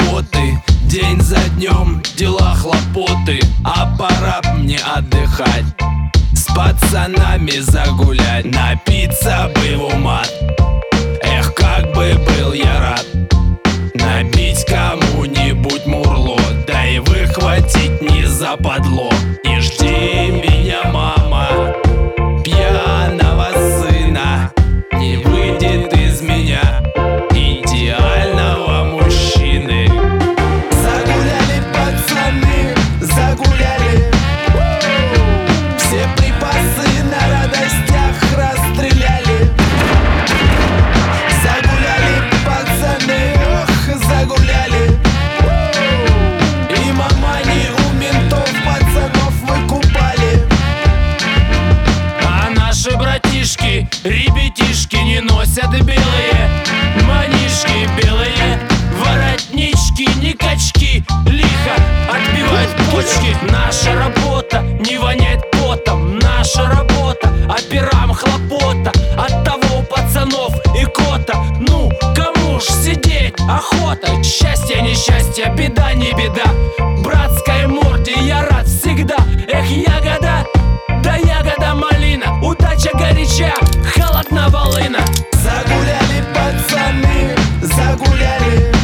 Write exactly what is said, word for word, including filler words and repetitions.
работы, день за днем, дела, хлопоты, а пора б мне отдыхать, с пацанами загулять, напиться бы в умат. Эх, как бы был я рад набить кому-нибудь мурло, да и выхватить не западло. Не жди меня, мама, пьяного сына, не выйдет из меня идеального мужчины. Загуляли пацаны, загуляли, все припасы на радостях расстреляли. Загуляли пацаны, ох, загуляли, и мамани у ментов пацанов выкупали. А наши братишки, ребятишки не носят белые манишки, белые воротнички, не качки, лихо отбивать почки. Наша работа не вонять потом, наша работа операм хлопота, от того пацанов и кота. Ну, кому ж сидеть охота? Счастье, несчастье, беда, не беда, братской морде я рад всегда. Эх, ягода, да ягода малина, удача горяча, холодна волына. Загуляли пацаны, загуляли,